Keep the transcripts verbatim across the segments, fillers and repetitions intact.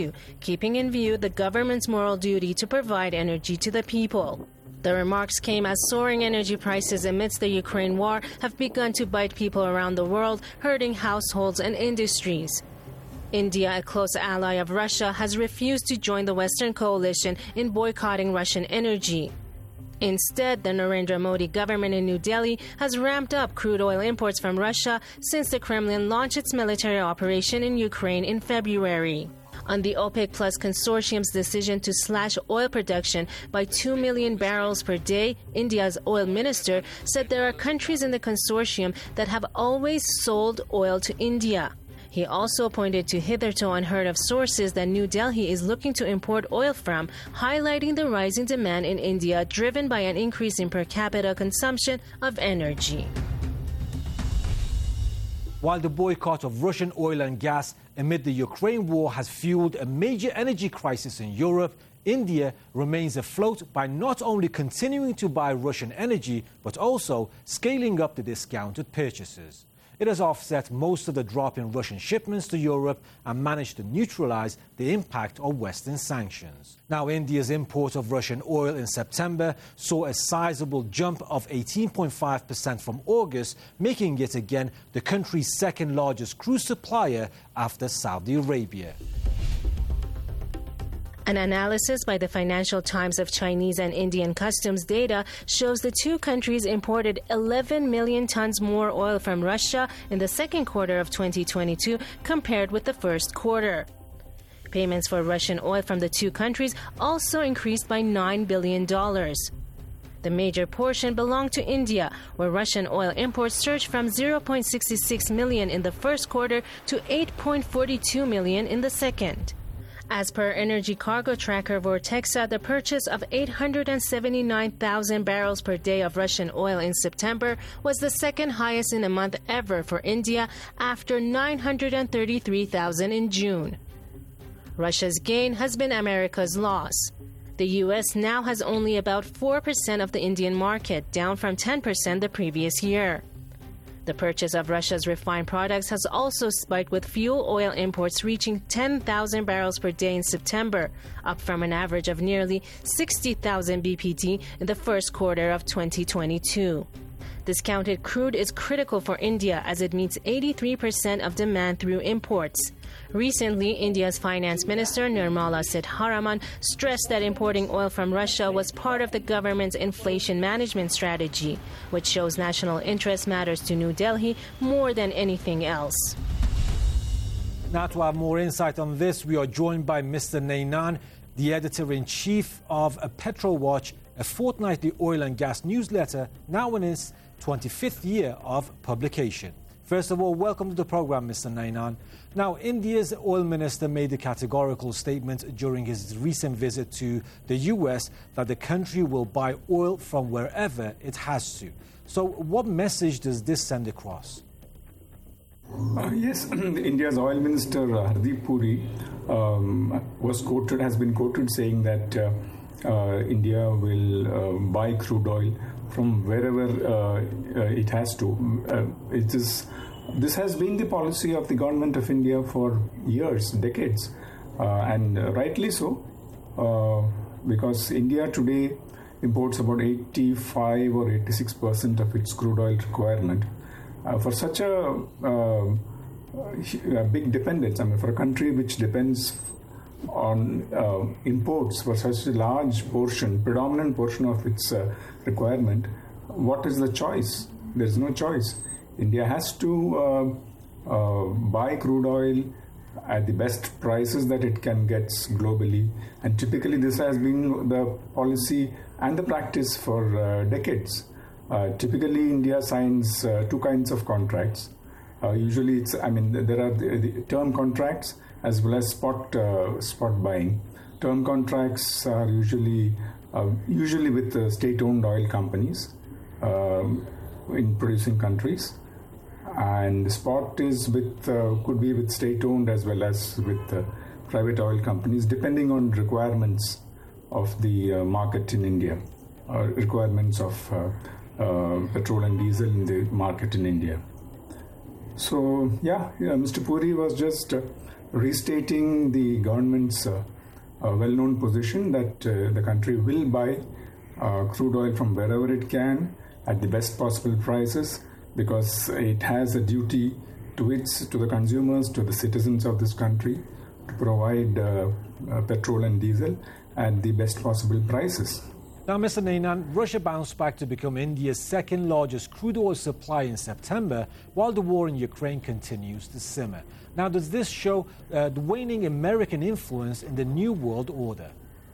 keeping in view the government's moral duty to provide energy to the people. The remarks came as soaring energy prices amidst the Ukraine war have begun to bite people around the world, hurting households and industries. India, a close ally of Russia, has refused to join the Western coalition in boycotting Russian energy. Instead, the Narendra Modi government in New Delhi has ramped up crude oil imports from Russia since the Kremlin launched its military operation in Ukraine in February. On the OPEC Plus consortium's decision to slash oil production by two million barrels per day, India's oil minister said there are countries in the consortium that have always sold oil to India. He also pointed to hitherto unheard of sources that New Delhi is looking to import oil from, highlighting the rising demand in India driven by an increase in per capita consumption of energy. While the boycott of Russian oil and gas amid the Ukraine war has fueled a major energy crisis in Europe, India remains afloat by not only continuing to buy Russian energy, but also scaling up the discounted purchases. It has offset most of the drop in Russian shipments to Europe and managed to neutralize the impact of Western sanctions. Now, India's import of Russian oil in September saw a sizable jump of eighteen point five percent from August, making it again the country's second largest crude supplier after Saudi Arabia. An analysis by the Financial Times of Chinese and Indian customs data shows the two countries imported eleven million tons more oil from Russia in the second quarter of twenty twenty-two compared with the first quarter. Payments for Russian oil from the two countries also increased by nine billion dollars. The major portion belonged to India, where Russian oil imports surged from zero point six six million in the first quarter to eight point four two million in the second. As per energy cargo tracker Vortexa, the purchase of eight hundred seventy-nine thousand barrels per day of Russian oil in September was the second highest in a month ever for India after nine hundred thirty-three thousand in June. Russia's gain has been America's loss. The U S now has only about four percent of the Indian market, down from ten percent the previous year. The purchase of Russia's refined products has also spiked, with fuel oil imports reaching ten thousand barrels per day in September, up from an average of nearly sixty thousand B P D in the first quarter of twenty twenty-two. Discounted crude is critical for India as it meets eighty-three percent of demand through imports. Recently, India's Finance Minister Nirmala Sitharaman stressed that importing oil from Russia was part of the government's inflation management strategy, which shows national interest matters to New Delhi more than anything else. Now, to have more insight on this, we are joined by Mister Nainan, the editor-in-chief of PetroWatch, a fortnightly oil and gas newsletter now in its twenty-fifth year of publication. First of all, welcome to the program, Mister Nainan. Now, India's oil minister made a categorical statement during his recent visit to the U S that the country will buy oil from wherever it has to. So what message does this send across? Uh, yes, India's oil minister Hardeep Puri um, was quoted, has been quoted saying that uh, uh, India will uh, buy crude oil from wherever uh, uh, it has to. Uh, it is. This has been the policy of the government of India for years, decades, uh, and uh, rightly so, uh, because India today imports about eighty-five or eighty-six percent of its crude oil requirement. Uh, for such a, uh, a big dependence, I mean, for a country which depends on uh, imports for such a large portion, predominant portion of its uh, requirement, what is the choice? There is no choice. India has to uh, uh, buy crude oil at the best prices that it can get globally, and typically this has been the policy and the practice for uh, decades. Uh, typically, India signs uh, two kinds of contracts. Uh, usually, it's I mean there are the, the term contracts as well as spot uh, spot buying. Term contracts are usually uh, usually with uh, state-owned oil companies um, in producing countries, and spot is with uh, could be with state-owned as well as with uh, private oil companies, depending on requirements of the uh, market in India, or requirements of uh, uh, petrol and diesel in the market in India. So, yeah, yeah Mister Puri was just uh, restating the government's uh, uh, well-known position that uh, the country will buy uh, crude oil from wherever it can at the best possible prices, because it has a duty to its, to the consumers, to the citizens of this country, to provide uh, uh, petrol and diesel at the best possible prices. Now, Mister Nainan, Russia bounced back to become India's second largest crude oil supply in September, while the war in Ukraine continues to simmer. Now, does this show uh, the waning American influence in the New World Order?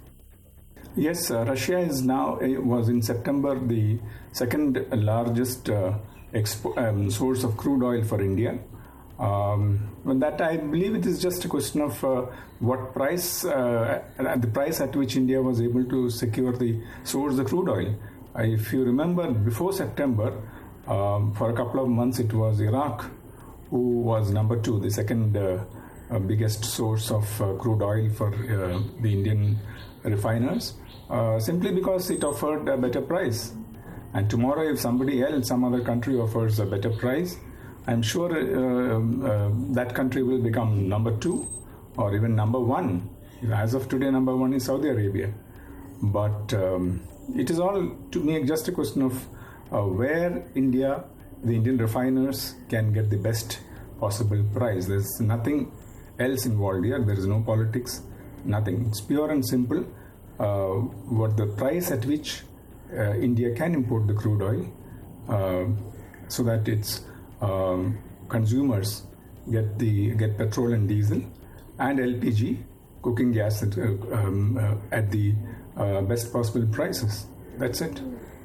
Yes, uh, Russia is now, uh, was in September the second largest uh, expo- um, source of crude oil for India. Um, well, that I believe it is just a question of uh, what price, uh, at the price at which India was able to secure the source the crude oil. Uh, if you remember, before September, um, for a couple of months, it was Iraq who was number two, the second uh, uh, biggest source of uh, crude oil for uh, the Indian refiners, uh, simply because it offered a better price. And tomorrow, if somebody else, some other country offers a better price, I'm sure uh, uh, that country will become number two or even number one. As of today, number one is Saudi Arabia. But um, it is all, to me, just a question of uh, where India, the Indian refiners, can get the best possible price. There's nothing else involved here. There is no politics, nothing. It's pure and simple. Uh, what the price at which uh, India can import the crude oil uh, so that its um, consumers get the get petrol and diesel and L P G, cooking gas, at, uh, um, uh, at the uh, best possible prices. That's it.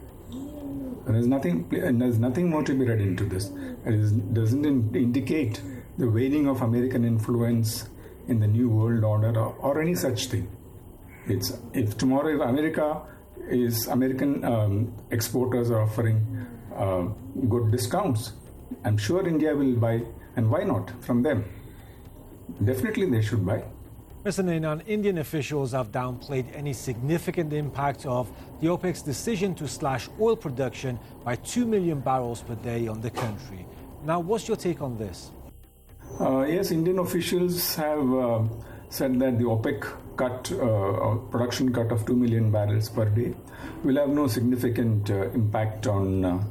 There's nothing. There's nothing more to be read into this. It is, doesn't in, indicate the waning of American influence in the New World Order or, or any such thing. It's if tomorrow if America is American um, exporters are offering uh, good discounts, I'm sure India will buy, and why not from them? Definitely, they should buy. Mister Nainan, Indian officials have downplayed any significant impact of the OPEC's decision to slash oil production by two million barrels per day on the country. Now, what's your take on this? Uh, yes, Indian officials have uh, said that the OPEC cut, uh, production cut of two million barrels per day will have no significant uh, impact on uh,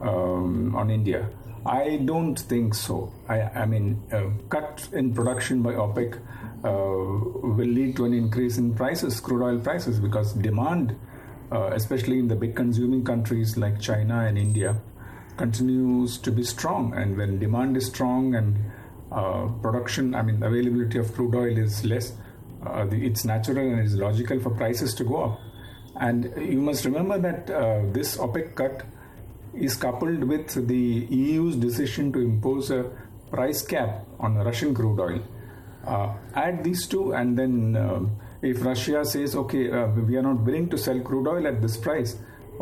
um, on India. I don't think so. I, I mean, uh, cut in production by OPEC uh, will lead to an increase in prices, crude oil prices, because demand, uh, especially in the big consuming countries like China and India, continues to be strong. And when demand is strong and uh, production, I mean, availability of crude oil is less, uh, the, it's natural and it's logical for prices to go up. And you must remember that uh, this OPEC cut is coupled with the E U's decision to impose a price cap on Russian crude oil. Uh, add these two, and then uh, if Russia says, okay, uh, we are not willing to sell crude oil at this price,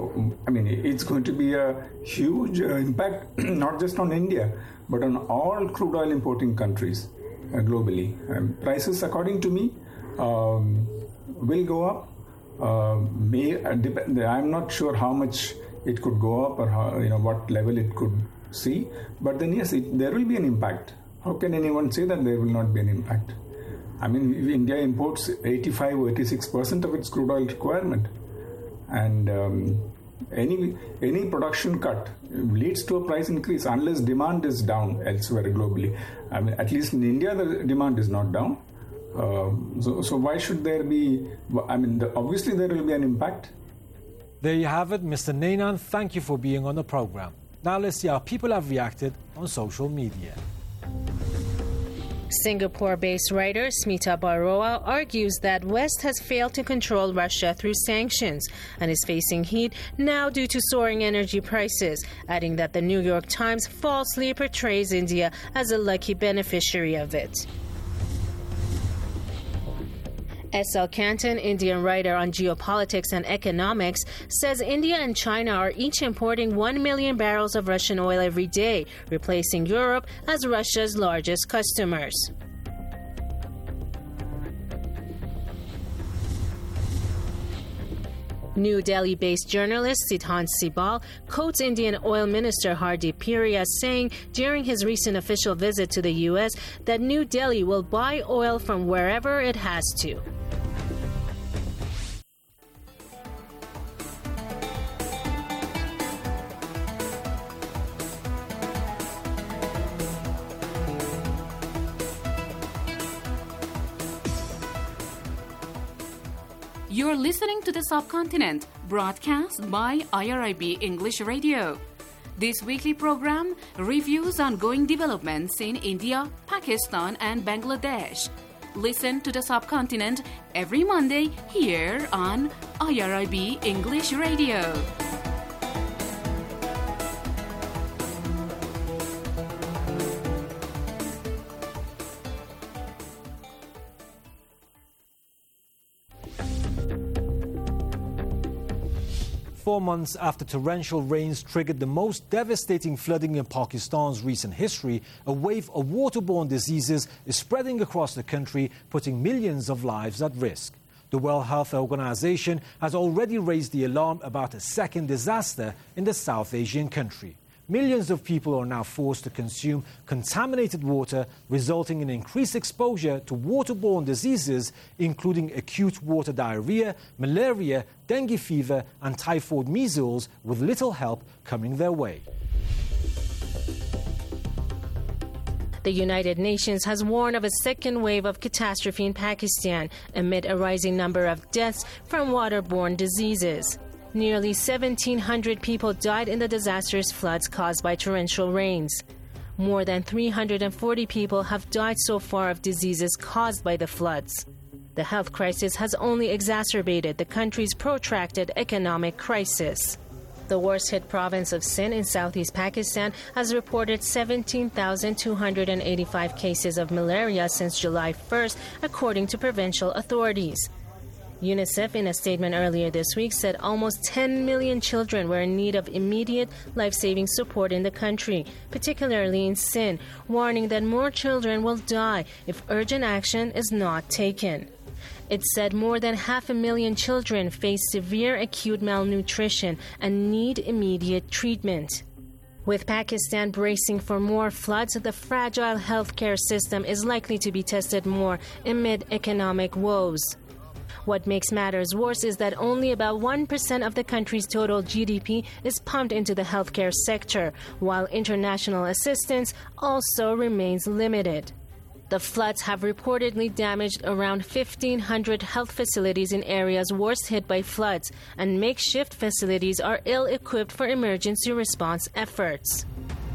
I mean, it's going to be a huge uh, impact, not just on India, but on all crude oil importing countries uh, globally. Um, prices, according to me, um, will go up. Uh, may uh, dep- I'm not sure how much it could go up or how, you know, what level it could see. But then, yes, it, there will be an impact. How can anyone say that there will not be an impact? I mean, India imports eighty-five or eighty-six percent of its crude oil requirement. And um, any any production cut leads to a price increase unless demand is down elsewhere globally. I mean, at least in India, the demand is not down. Uh, so, so why should there be, I mean, the, obviously there will be an impact. There you have it, Mister Nainan. Thank you for being on the program. Now let's see how people have reacted on social media. Singapore-based writer Smita Baroa argues that West has failed to control Russia through sanctions and is facing heat now due to soaring energy prices, adding that the New York Times falsely portrays India as a lucky beneficiary of it. S L Canton, Indian writer on geopolitics and economics, says India and China are each importing one million barrels of Russian oil every day, replacing Europe as Russia's largest customers. New Delhi-based journalist Siddhant Sibal quotes Indian Oil Minister Hardeep Puri as saying during his recent official visit to the U S that New Delhi will buy oil from wherever it has to. You're listening to The Subcontinent, broadcast by I R I B English Radio. This weekly program reviews ongoing developments in India, Pakistan, and Bangladesh. Listen to The Subcontinent every Monday here on I R I B English Radio. Four months after torrential rains triggered the most devastating flooding in Pakistan's recent history, a wave of waterborne diseases is spreading across the country, putting millions of lives at risk. The World Health Organization has already raised the alarm about a second disaster in the South Asian country. Millions of people are now forced to consume contaminated water, resulting in increased exposure to waterborne diseases, including acute water diarrhea, malaria, dengue fever, and typhoid measles, with little help coming their way. The United Nations has warned of a second wave of catastrophe in Pakistan amid a rising number of deaths from waterborne diseases. Nearly seventeen hundred people died in the disastrous floods caused by torrential rains. More than three hundred forty people have died so far of diseases caused by the floods. The health crisis has only exacerbated the country's protracted economic crisis. The worst-hit province of Sindh in southeast Pakistan has reported seventeen thousand two hundred eighty-five cases of malaria since July first, according to provincial authorities. UNICEF, in a statement earlier this week, said almost ten million children were in need of immediate life-saving support in the country, particularly in Sindh, warning that more children will die if urgent action is not taken. It said more than half a million children face severe acute malnutrition and need immediate treatment. With Pakistan bracing for more floods, the fragile healthcare system is likely to be tested more amid economic woes. What makes matters worse is that only about one percent of the country's total G D P is pumped into the healthcare sector, while international assistance also remains limited. The floods have reportedly damaged around fifteen hundred health facilities in areas worst hit by floods, and makeshift facilities are ill-equipped for emergency response efforts.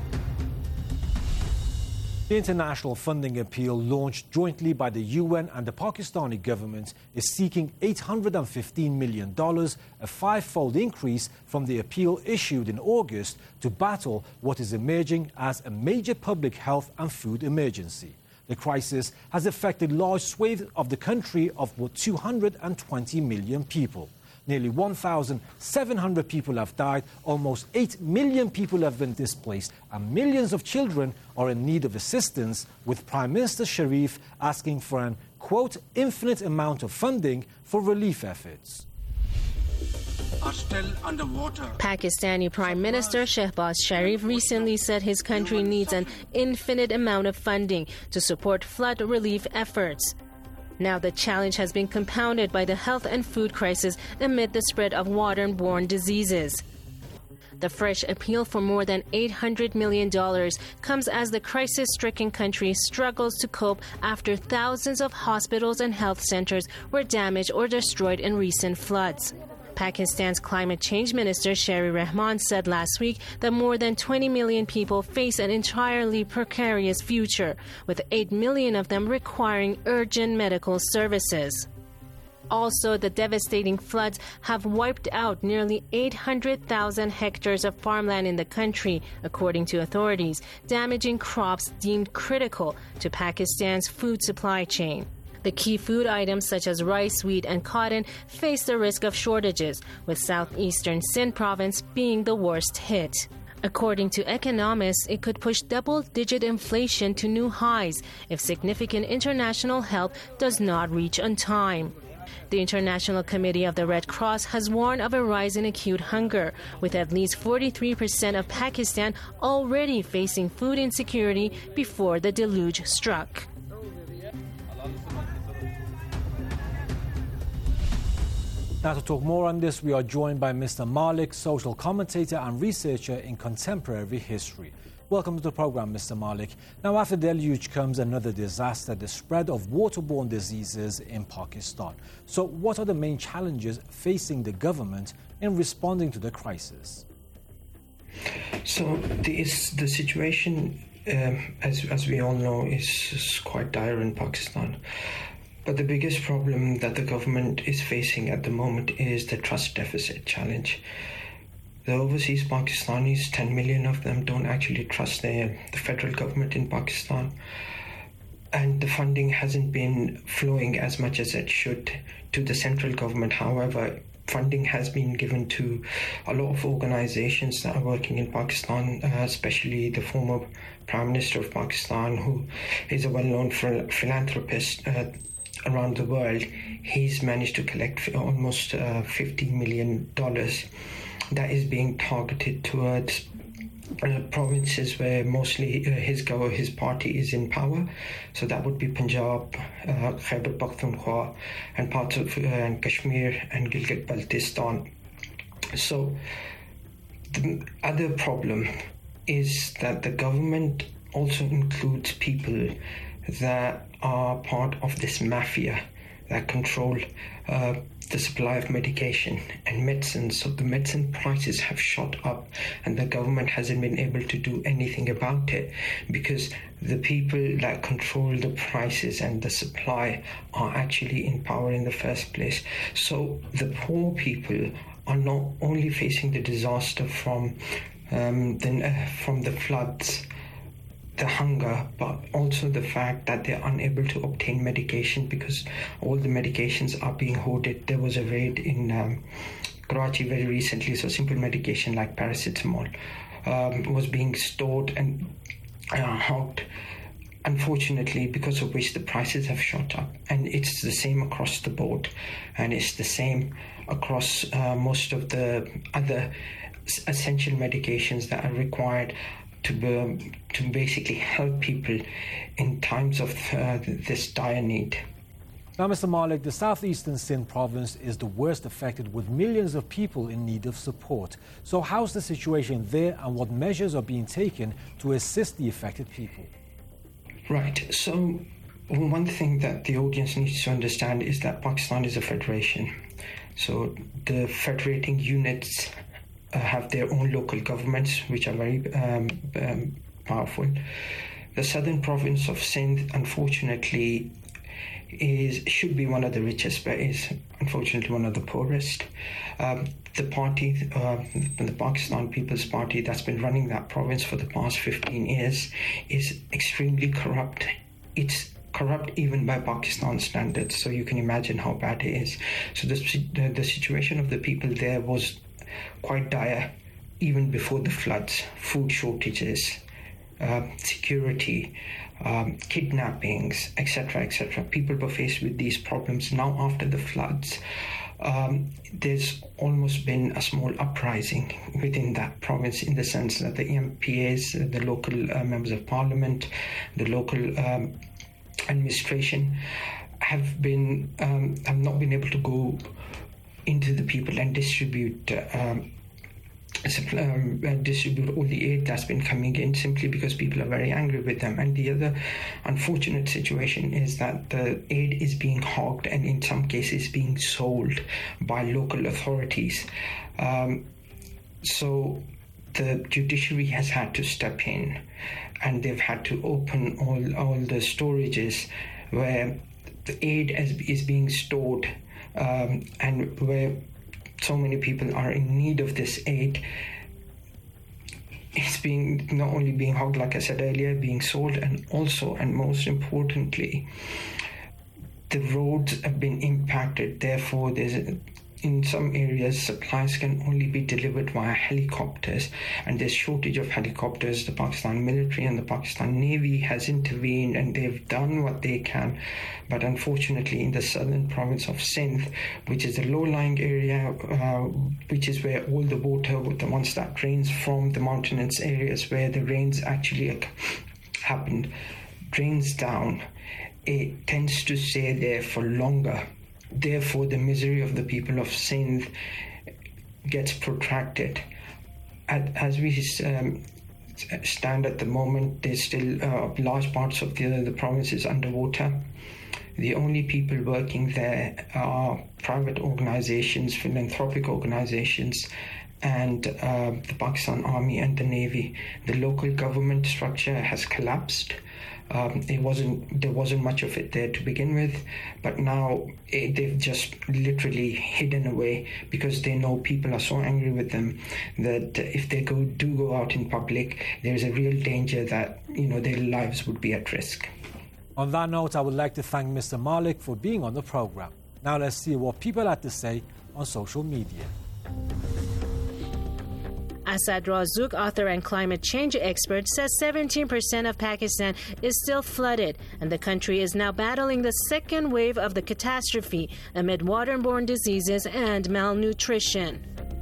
The international funding appeal launched jointly by the U N and the Pakistani government is seeking eight hundred fifteen million dollars, a five-fold increase from the appeal issued in August to battle what is emerging as a major public health and food emergency. The crisis has affected large swathes of the country of two hundred twenty million people. Nearly one thousand seven hundred people have died, almost eight million people have been displaced, and millions of children are in need of assistance, with Prime Minister Sharif asking for an, quote, infinite amount of funding for relief efforts. Are still underwater. Pakistani Prime Minister Shehbaz Sharif recently said his country needs an infinite amount of funding to support flood relief efforts. Now the challenge has been compounded by the health and food crisis amid the spread of waterborne diseases. The fresh appeal for more than eight hundred million dollars comes as the crisis-stricken country struggles to cope after thousands of hospitals and health centers were damaged or destroyed in recent floods. Pakistan's climate change minister Sherry Rahman said last week that more than twenty million people face an entirely precarious future, with eight million of them requiring urgent medical services. Also, the devastating floods have wiped out nearly eight hundred thousand hectares of farmland in the country, according to authorities, damaging crops deemed critical to Pakistan's food supply chain. The key food items such as rice, wheat, and cotton face the risk of shortages, with southeastern Sindh province being the worst hit. According to economists, it could push double-digit inflation to new highs if significant international help does not reach on time. The International Committee of the Red Cross has warned of a rise in acute hunger, with at least forty-three percent of Pakistan already facing food insecurity before the deluge struck. Now, to talk more on this, we are joined by Mister Malik, social commentator and researcher in contemporary history. Welcome to the program, Mister Malik. Now, after deluge comes another disaster, the spread of waterborne diseases in Pakistan. So what are the main challenges facing the government in responding to the crisis? So this, the situation, um, as, as we all know, is, is quite dire in Pakistan. But the biggest problem that the government is facing at the moment is the trust deficit challenge. The overseas Pakistanis, ten million of them, don't actually trust their, the federal government in Pakistan. And the funding hasn't been flowing as much as it should to the central government. However, funding has been given to a lot of organizations that are working in Pakistan, uh, especially the former Prime Minister of Pakistan, who is a well-known phil- philanthropist uh, around the world. He's managed to collect almost uh, fifty million dollars. That is being targeted towards uh, provinces where mostly uh, his go his party is in power. So that would be Punjab, uh, Khyber Pakhtunkhwa, and parts of uh, Kashmir and Gilgit-Baltistan. So the other problem is that the government also includes people that are part of this mafia that control uh, the supply of medication and medicine. So the medicine prices have shot up, and the government hasn't been able to do anything about it because the people that control the prices and the supply are actually in power in the first place. So the poor people are not only facing the disaster from um, the, uh, from the floods, the hunger, but also the fact that they're unable to obtain medication because all the medications are being hoarded. There was a raid in um, Karachi very recently, so simple medication like paracetamol um, was being stored and uh, hogged, unfortunately, because of which the prices have shot up. And it's the same across the board, and it's the same across uh, most of the other essential medications that are required to um, to basically help people in times of uh, this dire need. Now, Mister Malik, the southeastern Sindh province is the worst affected, with millions of people in need of support. So how's the situation there, and what measures are being taken to assist the affected people? Right. So one thing that the audience needs to understand is that Pakistan is a federation. So the federating units Uh, have their own local governments, which are very um, um, powerful. The southern province of Sindh, unfortunately, is should be one of the richest, but is unfortunately one of the poorest. Um, the party, uh, the Pakistan People's Party, that's been running that province for the past fifteen years, is extremely corrupt. It's corrupt even by Pakistan standards, so you can imagine how bad it is. So the, the, the situation of the people there was quite dire even before the floods. Food shortages, uh, security, um, kidnappings, et cetera, et cetera. People were faced with these problems. Now, after the floods, um, there's almost been a small uprising within that province, in the sense that the M P As, the local uh, members of parliament, the local um, administration have been um, have not been able to go into the people and distribute um, um, distribute all the aid that's been coming in, simply because people are very angry with them. And the other unfortunate situation is that the aid is being hogged and in some cases being sold by local authorities. Um, so the judiciary has had to step in, and they've had to open all, all the storages where the aid is, is being stored. Um, and where so many people are in need of this aid, it's being not only being hogged, like I said earlier, being sold, and also, and most importantly, the roads have been impacted. Therefore, there's a, in some areas, supplies can only be delivered via helicopters, and there's shortage of helicopters. The Pakistan military and the Pakistan Navy has intervened, and they've done what they can. But unfortunately, in the southern province of Sindh, which is a low-lying area, uh, which is where all the water, the ones that drains from the mountainous areas where the rains actually happened, drains down, it tends to stay there for longer. Therefore, the misery of the people of Sindh gets protracted. As we um, stand at the moment, there's still uh, large parts of the, the province is underwater. The only people working there are private organizations, philanthropic organizations, and uh, the Pakistan Army and the Navy. The local government structure has collapsed. Um, it wasn't there wasn't much of it there to begin with, but now it, they've just literally hidden away because they know people are so angry with them that if they go do go out in public, there's a real danger that, you know, their lives would be at risk. On that note, I would like to thank Mister Malik for being on the program. Now let's see what people had to say on social media. Asad Razouk, author and climate change expert, says seventeen percent of Pakistan is still flooded, and the country is now battling the second wave of the catastrophe amid waterborne diseases and malnutrition.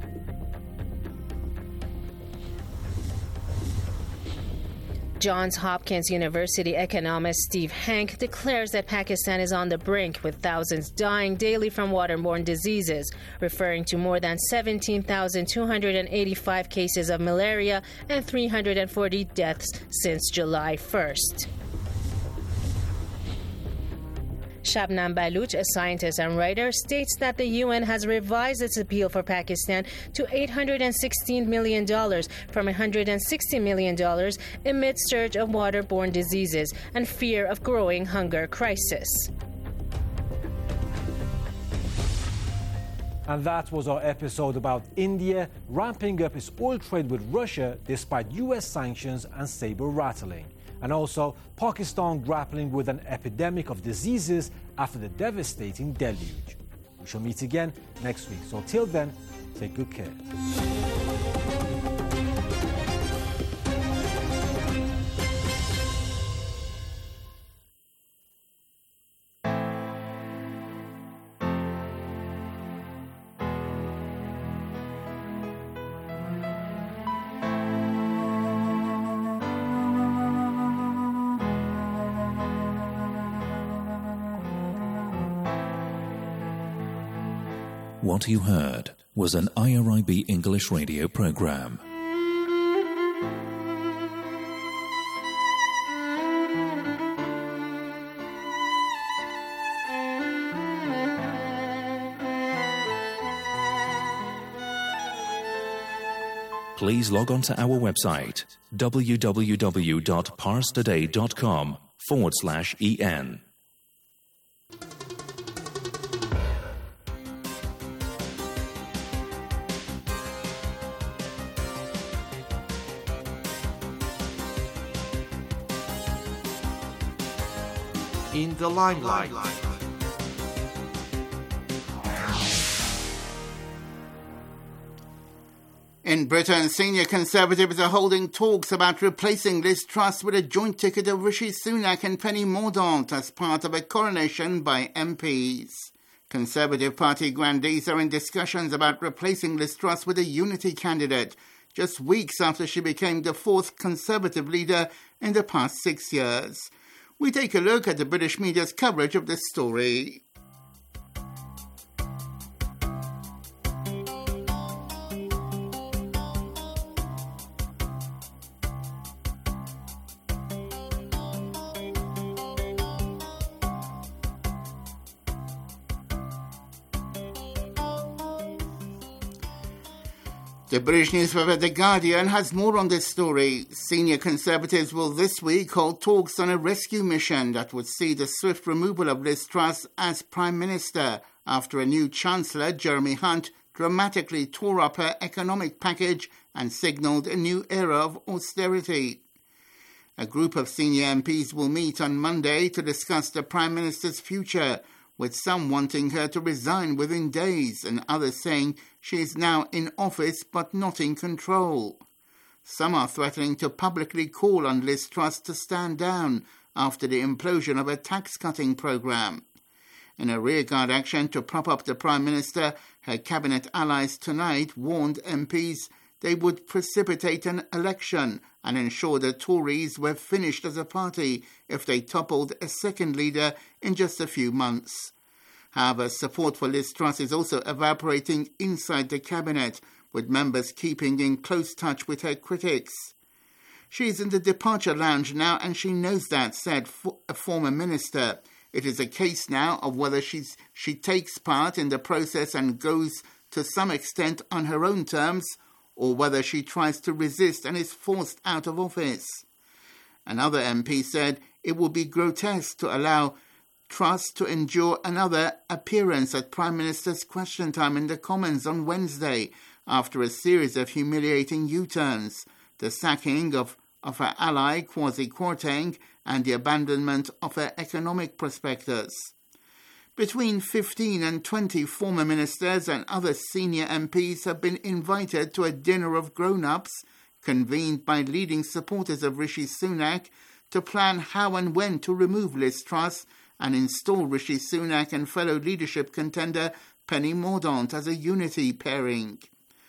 Johns Hopkins University economist Steve Hank declares that Pakistan is on the brink, with thousands dying daily from waterborne diseases, referring to more than seventeen thousand two hundred eighty-five cases of malaria and three hundred forty deaths since July first. Shabnam Baluch, a scientist and writer, states that the U N has revised its appeal for Pakistan to eight hundred sixteen million dollars from one hundred sixty million dollars amid surge of waterborne diseases and fear of growing hunger crisis. And that was our episode about India ramping up its oil trade with Russia despite U S sanctions and saber rattling. And also Pakistan grappling with an epidemic of diseases after the devastating deluge. We shall meet again next week. So till then, take good care. What you heard was an I R I B English radio program. Please log on to our website www.parstoday.com forward slash en. In the limelight. In Britain, senior Conservatives are holding talks about replacing Liz Truss with a joint ticket of Rishi Sunak and Penny Mordaunt as part of a coronation by M Ps. Conservative Party grandees are in discussions about replacing Liz Truss with a unity candidate, just weeks after she became the fourth Conservative leader in the past six years. We take a look at the British media's coverage of this story. The British newspaper The Guardian has more on this story. Senior Conservatives will this week hold talks on a rescue mission that would see the swift removal of Liz Truss as Prime Minister after a new Chancellor, Jeremy Hunt, dramatically tore up her economic package and signalled a new era of austerity. A group of senior M Ps will meet on Monday to discuss the Prime Minister's future, with some wanting her to resign within days and others saying she is now in office but not in control. Some are threatening to publicly call on Liz Truss to stand down after the implosion of a tax-cutting programme. In a rearguard action to prop up the Prime Minister, her cabinet allies tonight warned M Ps they would precipitate an election and ensure the Tories were finished as a party if they toppled a second leader in just a few months. However, support for Liz Truss is also evaporating inside the cabinet, with members keeping in close touch with her critics. She's in the departure lounge now and she knows that, said a former minister. It is a case now of whether she's, she takes part in the process and goes to some extent on her own terms, or whether she tries to resist and is forced out of office. Another M P said it would be grotesque to allow Truss to endure another appearance at Prime Minister's Question Time in the Commons on Wednesday after a series of humiliating U-turns, the sacking of, of her ally Kwasi Kwarteng and the abandonment of her economic prospectus. Between fifteen and twenty former ministers and other senior M Ps have been invited to a dinner of grown-ups convened by leading supporters of Rishi Sunak to plan how and when to remove Liz Truss and install Rishi Sunak and fellow leadership contender Penny Mordaunt as a unity pairing.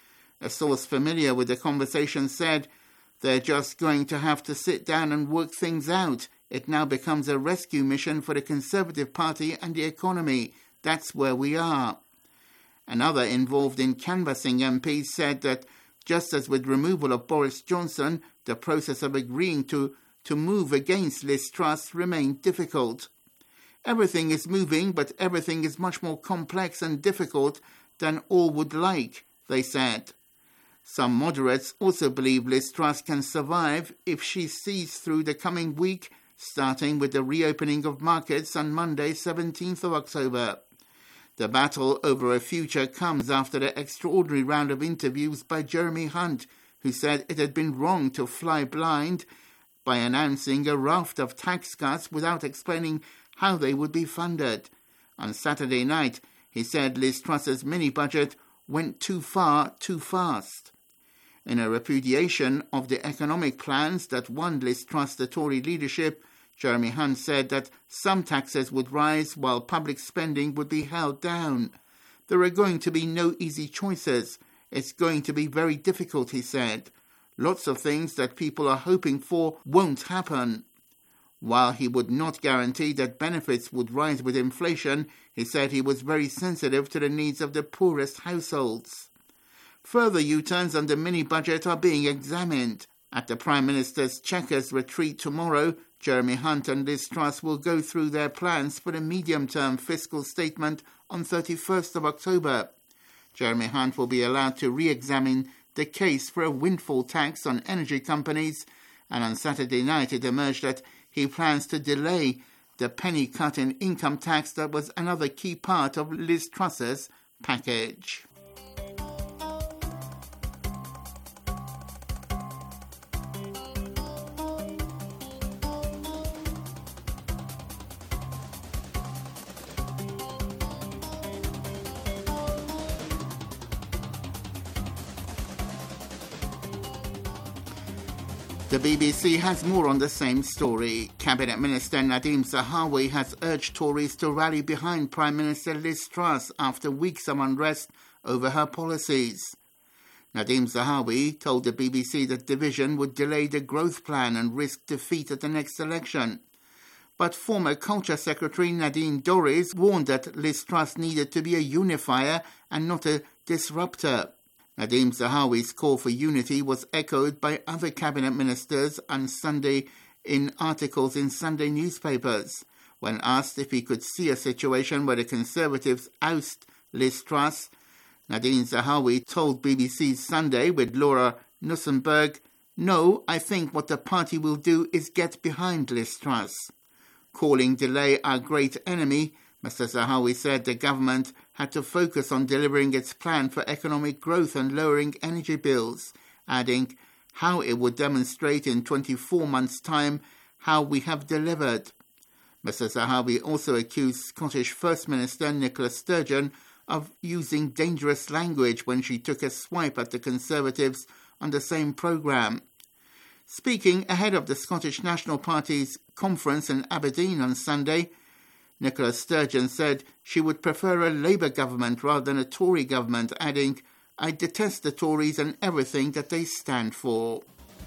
A source familiar with the conversation said, "They're just going to have to sit down and work things out. It now becomes a rescue mission for the Conservative Party and the economy. That's where we are." Another involved in canvassing M Ps said that, just as with removal of Boris Johnson, the process of agreeing to, to move against Liz Truss remained difficult. Everything is moving, but everything is much more complex and difficult than all would like, they said. Some moderates also believe Liz Truss can survive if she sees through the coming week, starting with the reopening of markets on Monday, seventeenth of October. The battle over a future comes after the extraordinary round of interviews by Jeremy Hunt, who said it had been wrong to fly blind by announcing a raft of tax cuts without explaining how they would be funded. On Saturday night, he said Liz Truss's mini-budget went too far, too fast. In a repudiation of the economic plans that won Liz Truss the Tory leadership, Jeremy Hunt said that some taxes would rise while public spending would be held down. There are going to be no easy choices. It's going to be very difficult, he said. Lots of things that people are hoping for won't happen. While he would not guarantee that benefits would rise with inflation, he said he was very sensitive to the needs of the poorest households. Further U-turns on the mini-budget are being examined. At the Prime Minister's Chequers retreat tomorrow, Jeremy Hunt and Liz Truss will go through their plans for the medium-term fiscal statement on thirty-first of October. Jeremy Hunt will be allowed to re-examine the case for a windfall tax on energy companies, and on Saturday night it emerged that he plans to delay the penny cut in income tax that was another key part of Liz Truss's package. The B B C has more on the same story. Cabinet Minister Nadhim Zahawi has urged Tories to rally behind Prime Minister Liz Truss after weeks of unrest over her policies. Nadhim Zahawi told the B B C that division would delay the growth plan and risk defeat at the next election. But former Culture Secretary Nadine Dorries warned that Liz Truss needed to be a unifier and not a disruptor. Nadhim Zahawi's call for unity was echoed by other cabinet ministers on Sunday in articles in Sunday newspapers. When asked if he could see a situation where the Conservatives oust Liz Truss, Nadhim Zahawi told B B C's Sunday with Laura Nussenberg, "No, I think what the party will do is get behind Liz Truss." Calling delay our great enemy, Mister Zahawi said the government had to focus on delivering its plan for economic growth and lowering energy bills, adding how it would demonstrate in twenty-four months' time how we have delivered. Mister Zahawi also accused Scottish First Minister Nicola Sturgeon of using dangerous language when she took a swipe at the Conservatives on the same programme. Speaking ahead of the Scottish National Party's conference in Aberdeen on Sunday, Nicola Sturgeon said she would prefer a Labour government rather than a Tory government, adding, "I detest the Tories and everything that they stand for."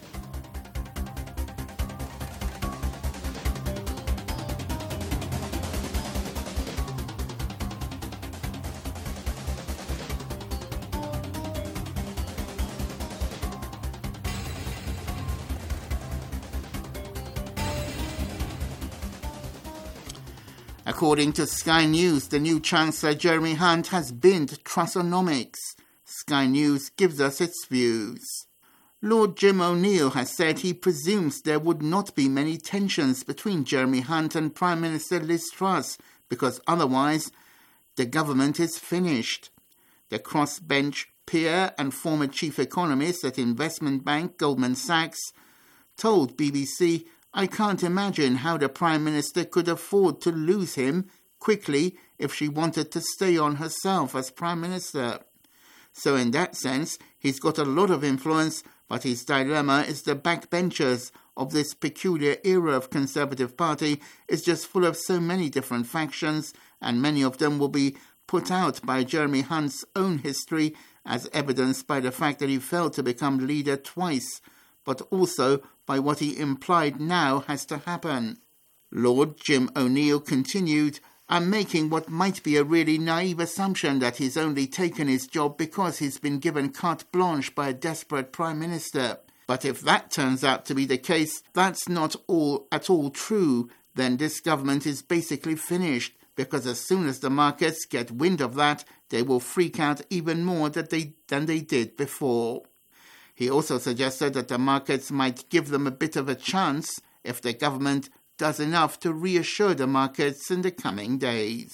According to Sky News, the new Chancellor Jeremy Hunt has binned Trussonomics. Sky News gives us its views. Lord Jim O'Neill has said he presumes there would not be many tensions between Jeremy Hunt and Prime Minister Liz Truss, because otherwise the government is finished. The crossbench peer and former chief economist at investment bank Goldman Sachs told B B C, "I can't imagine how the Prime Minister could afford to lose him quickly if she wanted to stay on herself as Prime Minister. So in that sense, he's got a lot of influence, but his dilemma is the backbenchers of this peculiar era of Conservative Party is just full of so many different factions, and many of them will be put out by Jeremy Hunt's own history, as evidenced by the fact that he failed to become leader twice, but also by what he implied now has to happen." Lord Jim O'Neill continued, "I'm making what might be a really naive assumption that he's only taken his job because he's been given carte blanche by a desperate Prime Minister. But if that turns out to be the case, that's not all at all true. Then this government is basically finished, because as soon as the markets get wind of that, they will freak out even more than they, than they did before." He also suggested that the markets might give them a bit of a chance if the government does enough to reassure the markets in the coming days.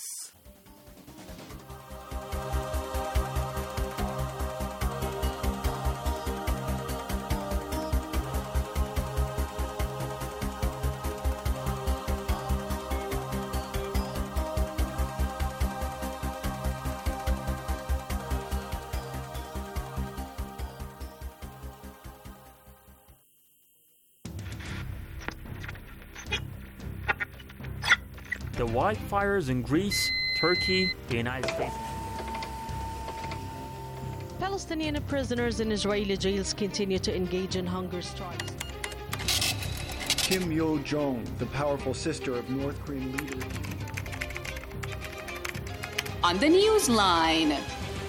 The wildfires in Greece, Turkey, the United States. Palestinian prisoners in Israeli jails continue to engage in hunger strikes. Kim Yo-jong, the powerful sister of North Korean leader. On the Newsline.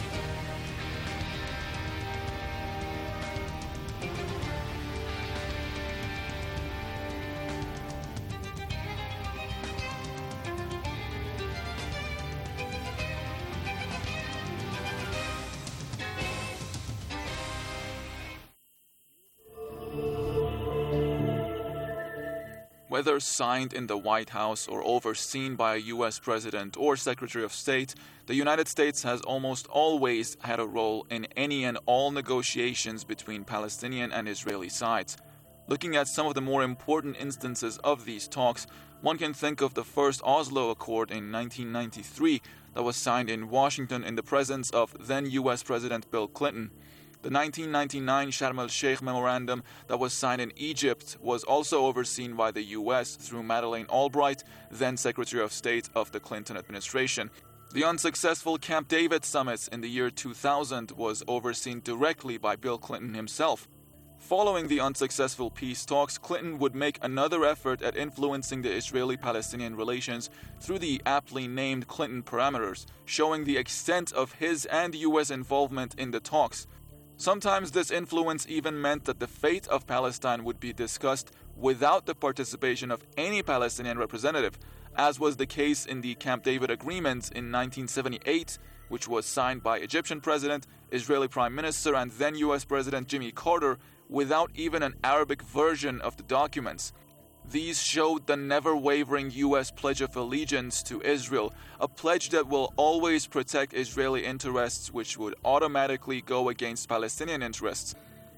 Whether signed in the White House or overseen by a U S president or Secretary of State, the United States has almost always had a role in any and all negotiations between Palestinian and Israeli sides. Looking at some of the more important instances of these talks, one can think of the first Oslo Accord in nineteen ninety-three that was signed in Washington in the presence of then U S President Bill Clinton. The nineteen ninety-nine Sharm el-Sheikh Memorandum that was signed in Egypt was also overseen by the U S through Madeleine Albright, then Secretary of State of the Clinton administration. The unsuccessful Camp David summit in the year two thousand was overseen directly by Bill Clinton himself. Following the unsuccessful peace talks, Clinton would make another effort at influencing the Israeli-Palestinian relations through the aptly named Clinton parameters, showing the extent of his and U S involvement in the talks. Sometimes this influence even meant that the fate of Palestine would be discussed without the participation of any Palestinian representative, as was the case in the Camp David Agreement in nineteen seventy-eight, which was signed by Egyptian President, Israeli Prime Minister, and then U S President Jimmy Carter, without even an Arabic version of the documents. These showed the never-wavering U S pledge of allegiance to Israel, a pledge that will always protect Israeli interests, which would automatically go against Palestinian interests.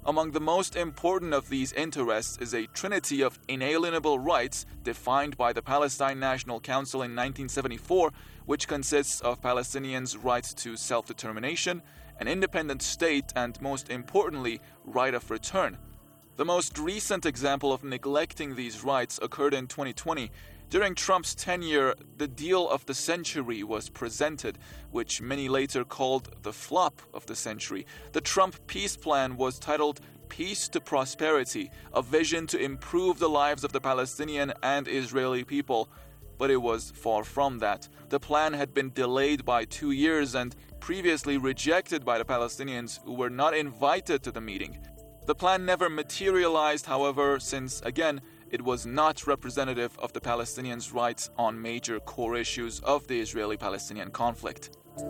Among the most important of these interests is a trinity of inalienable rights defined by the Palestine National Council in nineteen seventy-four, which consists of Palestinians' rights to self-determination, an independent state, and most importantly, right of return. The most recent example of neglecting these rights occurred in twenty twenty. During Trump's tenure, the deal of the century was presented, which many later called the flop of the century. The Trump peace plan was titled Peace to Prosperity, a vision to improve the lives of the Palestinian and Israeli people. But it was far from that. The plan had been delayed by two years and previously rejected by the Palestinians, who were not invited to the meeting. The plan never materialized, however, since, again, it was not representative of the Palestinians' rights on major core issues of the Israeli-Palestinian conflict.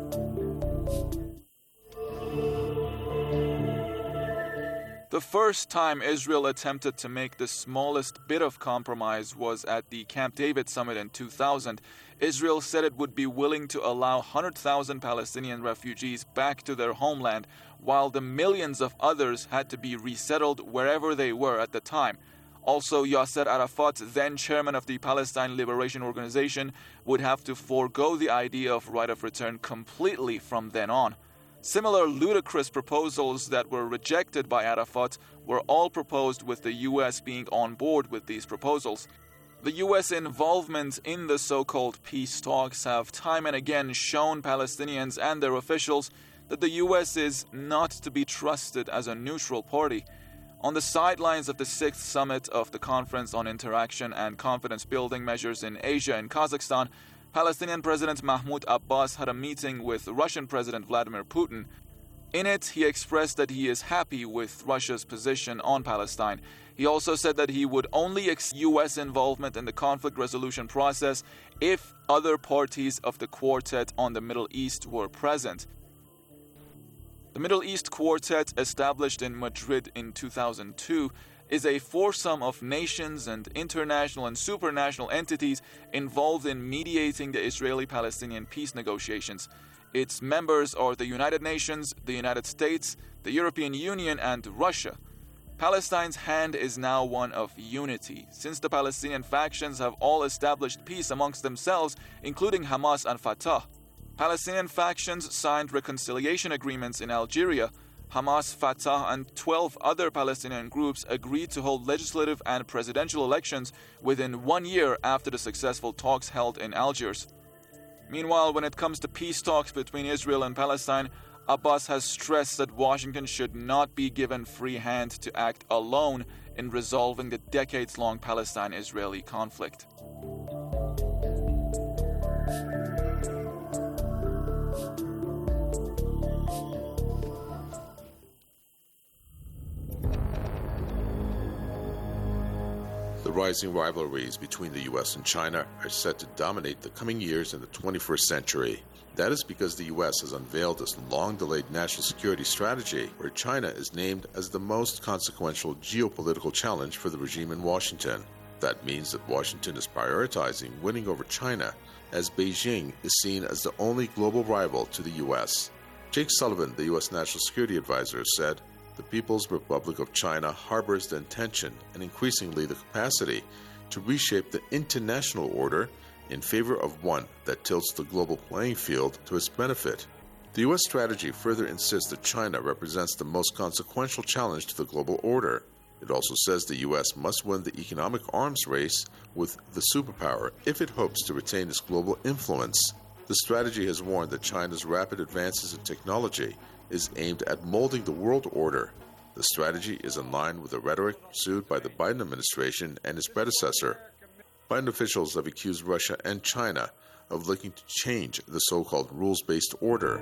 The first time Israel attempted to make the smallest bit of compromise was at the Camp David summit in two thousand. Israel said it would be willing to allow one hundred thousand Palestinian refugees back to their homeland, while the millions of others had to be resettled wherever they were at the time. Also, Yasser Arafat, then chairman of the Palestine Liberation Organization, would have to forego the idea of right of return completely from then on. Similar ludicrous proposals that were rejected by Arafat were all proposed with the U S being on board with these proposals. The U S involvement in the so-called peace talks have time and again shown Palestinians and their officials that the U S is not to be trusted as a neutral party. On the sidelines of the sixth summit of the Conference on Interaction and Confidence-Building Measures in Asia and Kazakhstan, Palestinian President Mahmoud Abbas had a meeting with Russian President Vladimir Putin. In it, he expressed that he is happy with Russia's position on Palestine. He also said that he would only accept U S involvement in the conflict resolution process if other parties of the Quartet on the Middle East were present. The Middle East Quartet, established in Madrid in two thousand two, is a foursome of nations and international and supranational entities involved in mediating the Israeli-Palestinian peace negotiations. Its members are the United Nations, the United States, the European Union, and Russia. Palestine's hand is now one of unity, since the Palestinian factions have all established peace amongst themselves, including Hamas and Fatah. Palestinian factions signed reconciliation agreements in Algeria. Hamas, Fatah, and twelve other Palestinian groups agreed to hold legislative and presidential elections within one year after the successful talks held in Algiers. Meanwhile, when it comes to peace talks between Israel and Palestine, Abbas has stressed that Washington should not be given free hand to act alone in resolving the decades-long Palestine-Israeli conflict. The rising rivalries between the U S and China are set to dominate the coming years in the twenty-first century. That is because the U S has unveiled this long-delayed national security strategy, where China is named as the most consequential geopolitical challenge for the regime in Washington. That means that Washington is prioritizing winning over China, as Beijing is seen as the only global rival to the U S. Jake Sullivan, the U S National Security Advisor, said, "The People's Republic of China harbors the intention and increasingly the capacity to reshape the international order in favor of one that tilts the global playing field to its benefit." The U S strategy further insists that China represents the most consequential challenge to the global order. It also says the U S must win the economic arms race with the superpower if it hopes to retain its global influence. The strategy has warned that China's rapid advances in technology is aimed at molding the world order. The strategy is in line with the rhetoric pursued by the Biden administration and its predecessor. Biden officials have accused Russia and China of looking to change the so-called rules-based order.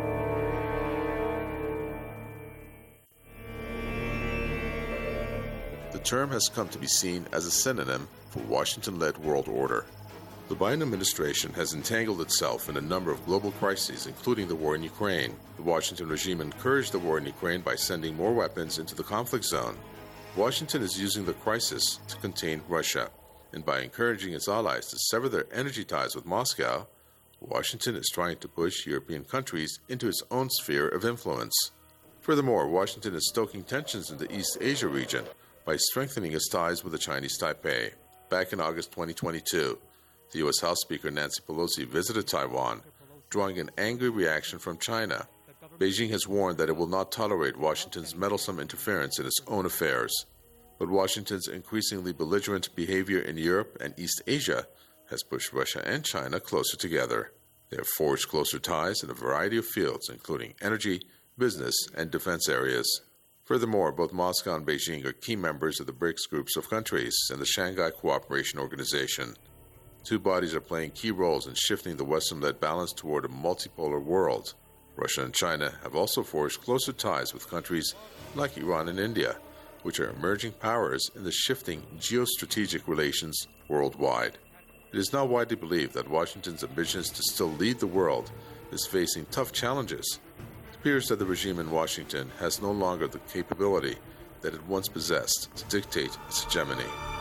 The term has come to be seen as a synonym for Washington-led world order. The Biden administration has entangled itself in a number of global crises, including the war in Ukraine. The Washington regime encouraged the war in Ukraine by sending more weapons into the conflict zone. Washington is using the crisis to contain Russia, and by encouraging its allies to sever their energy ties with Moscow, Washington is trying to push European countries into its own sphere of influence. Furthermore, Washington is stoking tensions in the East Asia region by strengthening its ties with the Chinese Taipei. Back in August twenty twenty-two, the U S House Speaker Nancy Pelosi visited Taiwan, drawing an angry reaction from China. Beijing has warned that it will not tolerate Washington's meddlesome interference in its own affairs. But Washington's increasingly belligerent behavior in Europe and East Asia has pushed Russia and China closer together. They have forged closer ties in a variety of fields, including energy, business, and defense areas. Furthermore, both Moscow and Beijing are key members of the BRICS groups of countries and the Shanghai Cooperation Organization. Two bodies are playing key roles in shifting the Western-led balance toward a multipolar world. Russia and China have also forged closer ties with countries like Iran and India, which are emerging powers in the shifting geostrategic relations worldwide. It is now widely believed that Washington's ambitions to still lead the world is facing tough challenges. It appears that the regime in Washington has no longer the capability that it once possessed to dictate its hegemony.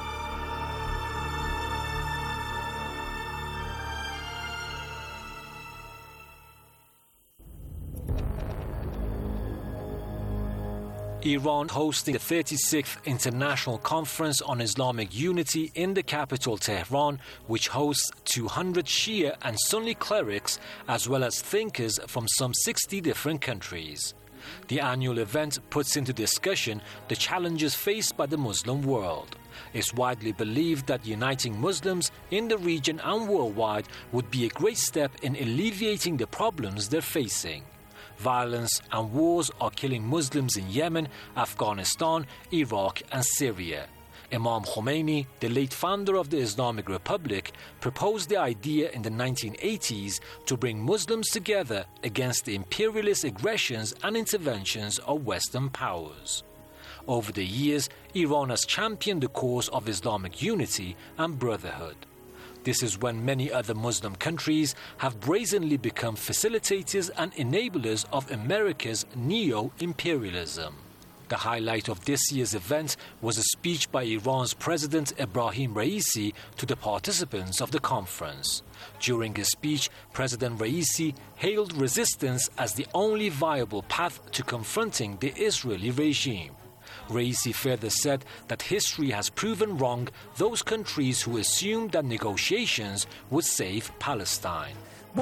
Iran hosting the thirty-sixth International Conference on Islamic Unity in the capital Tehran, which hosts two hundred Shia and Sunni clerics as well as thinkers from some sixty different countries. The annual event puts into discussion the challenges faced by the Muslim world. It's widely believed that uniting Muslims in the region and worldwide would be a great step in alleviating the problems they're facing. Violence and wars are killing Muslims in Yemen, Afghanistan, Iraq, and Syria. Imam Khomeini, the late founder of the Islamic Republic, proposed the idea in the nineteen eighties to bring Muslims together against the imperialist aggressions and interventions of Western powers. Over the years, Iran has championed the cause of Islamic unity and brotherhood. This is when many other Muslim countries have brazenly become facilitators and enablers of America's neo-imperialism. The highlight of this year's event was a speech by Iran's President Ebrahim Raisi to the participants of the conference. During his speech, President Raisi hailed resistance as the only viable path to confronting the Israeli regime. Raisi further said that history has proven wrong those countries who assumed that negotiations would save Palestine.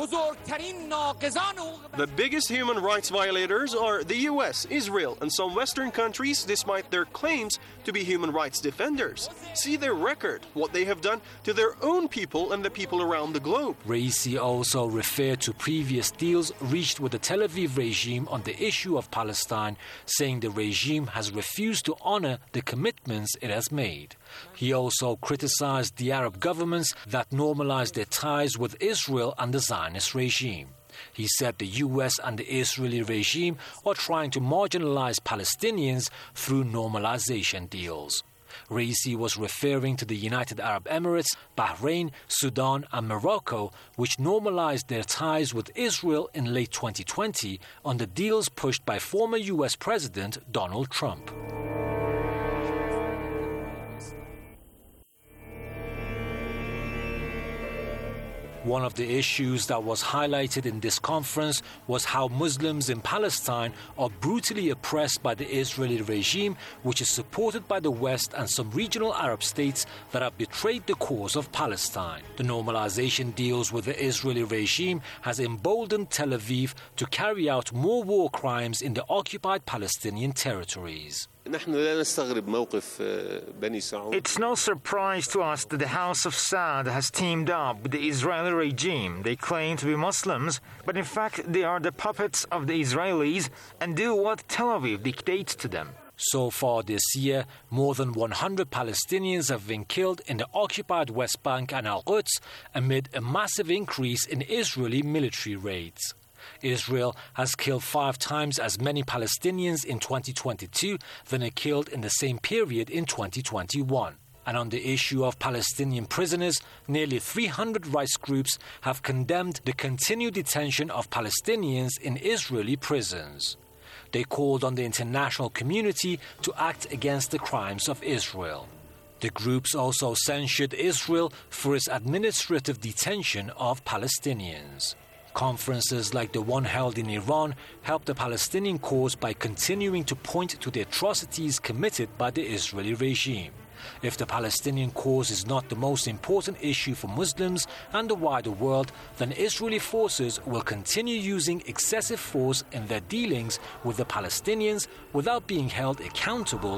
The biggest human rights violators are the U S, Israel, and some Western countries, despite their claims to be human rights defenders. See their record, what they have done to their own people and the people around the globe. Raisi also referred to previous deals reached with the Tel Aviv regime on the issue of Palestine, saying the regime has refused to honor the commitments it has made. He also criticized the Arab governments that normalized their ties with Israel and the Zionist regime. He said the U S and the Israeli regime are trying to marginalize Palestinians through normalization deals. Raisi was referring to the United Arab Emirates, Bahrain, Sudan and Morocco, which normalized their ties with Israel in late twenty twenty on the deals pushed by former U S President Donald Trump. One of the issues that was highlighted in this conference was how Muslims in Palestine are brutally oppressed by the Israeli regime, which is supported by the West and some regional Arab states that have betrayed the cause of Palestine. The normalization deals with the Israeli regime has emboldened Tel Aviv to carry out more war crimes in the occupied Palestinian territories. It's no surprise to us that the House of Saud has teamed up with the Israeli regime. They claim to be Muslims, but in fact they are the puppets of the Israelis and do what Tel Aviv dictates to them. So far this year, more than one hundred Palestinians have been killed in the occupied West Bank and Al-Quds amid a massive increase in Israeli military raids. Israel has killed five times as many Palestinians in twenty twenty-two than it killed in the same period in twenty twenty-one. And on the issue of Palestinian prisoners, nearly three hundred rights groups have condemned the continued detention of Palestinians in Israeli prisons. They called on the international community to act against the crimes of Israel. The groups also censured Israel for its administrative detention of Palestinians. Conferences like the one held in Iran help the Palestinian cause by continuing to point to the atrocities committed by the Israeli regime. If the Palestinian cause is not the most important issue for Muslims and the wider world, then Israeli forces will continue using excessive force in their dealings with the Palestinians without being held accountable.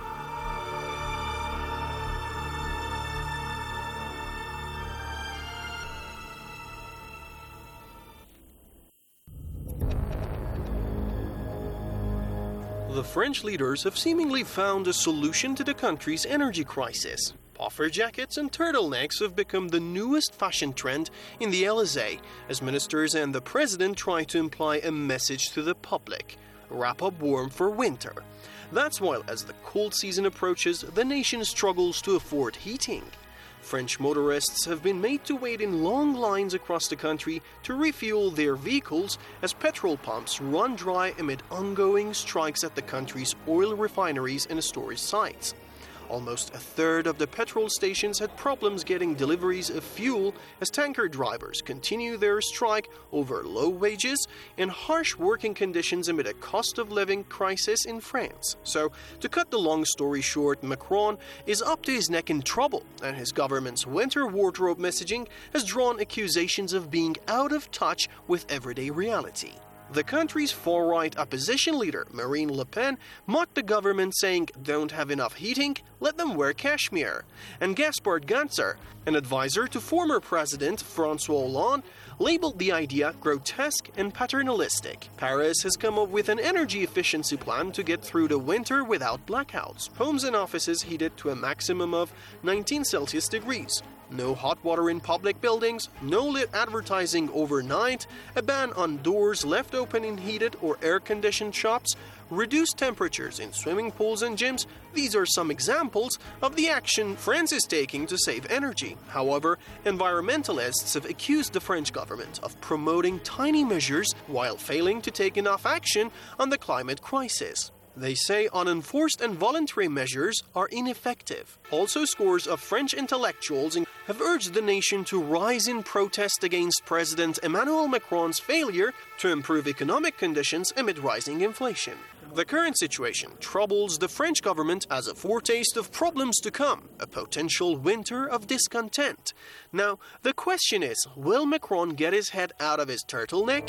The French leaders have seemingly found a solution to the country's energy crisis. Puffer jackets and turtlenecks have become the newest fashion trend in the Elysee, as ministers and the president try to imply a message to the public: wrap up warm for winter. That's while, as the cold season approaches, the nation struggles to afford heating. French motorists have been made to wait in long lines across the country to refuel their vehicles as petrol pumps run dry amid ongoing strikes at the country's oil refineries and storage sites. Almost a third of the petrol stations had problems getting deliveries of fuel as tanker drivers continue their strike over low wages and harsh working conditions amid a cost of living crisis in France. So, to cut the long story short, Macron is up to his neck in trouble, and his government's winter wardrobe messaging has drawn accusations of being out of touch with everyday reality. The country's far-right opposition leader, Marine Le Pen, mocked the government, saying, "Don't have enough heating? Let them wear cashmere." And Gaspard Ganzer, an advisor to former President François Hollande, labeled the idea grotesque and paternalistic. Paris has come up with an energy efficiency plan to get through the winter without blackouts. Homes and offices heated to a maximum of nineteen Celsius degrees. No hot water in public buildings, no lit advertising overnight, a ban on doors left open in heated or air-conditioned shops, reduced temperatures in swimming pools and gyms. These are some examples of the action France is taking to save energy. However, environmentalists have accused the French government of promoting tiny measures while failing to take enough action on the climate crisis. They say unenforced and voluntary measures are ineffective. Also, scores of French intellectuals have urged the nation to rise in protest against President Emmanuel Macron's failure to improve economic conditions amid rising inflation. The current situation troubles the French government as a foretaste of problems to come, a potential winter of discontent. Now, the question is, will Macron get his head out of his turtleneck?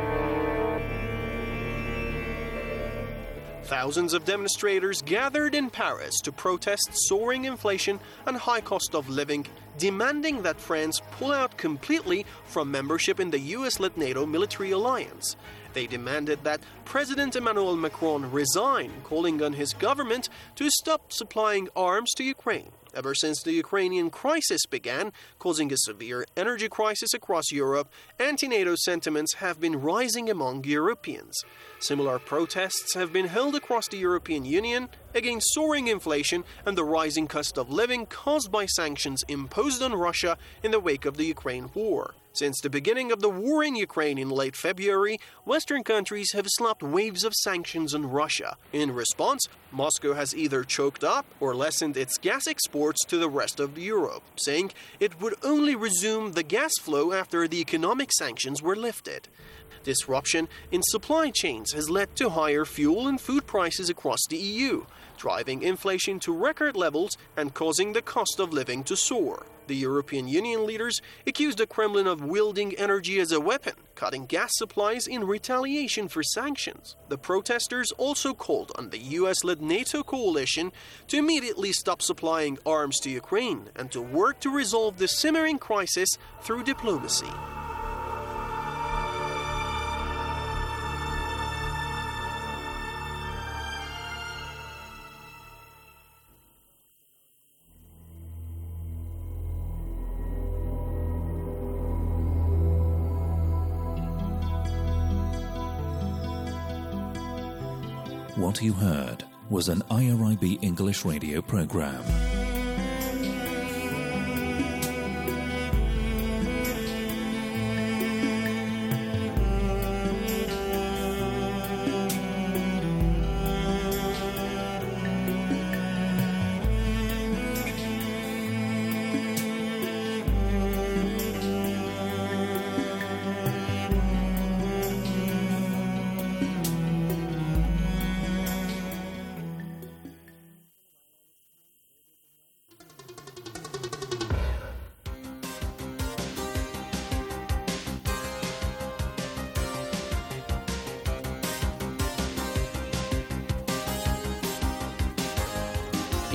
Thousands of demonstrators gathered in Paris to protest soaring inflation and high cost of living, demanding that France pull out completely from membership in the U S-led NATO military alliance. They demanded that President Emmanuel Macron resign, calling on his government to stop supplying arms to Ukraine. Ever since the Ukrainian crisis began, causing a severe energy crisis across Europe, anti-NATO sentiments have been rising among Europeans. Similar protests have been held across the European Union against soaring inflation and the rising cost of living caused by sanctions imposed on Russia in the wake of the Ukraine war. Since the beginning of the war in Ukraine in late February, Western countries have slapped waves of sanctions on Russia. In response, Moscow has either choked up or lessened its gas exports to the rest of Europe, saying it would only resume the gas flow after the economic sanctions were lifted. Disruption in supply chains has led to higher fuel and food prices across the E U, driving inflation to record levels and causing the cost of living to soar. The European Union leaders accused the Kremlin of wielding energy as a weapon, cutting gas supplies in retaliation for sanctions. The protesters also called on the U S-led NATO coalition to immediately stop supplying arms to Ukraine and to work to resolve the simmering crisis through diplomacy. What you heard was an I R I B English radio program.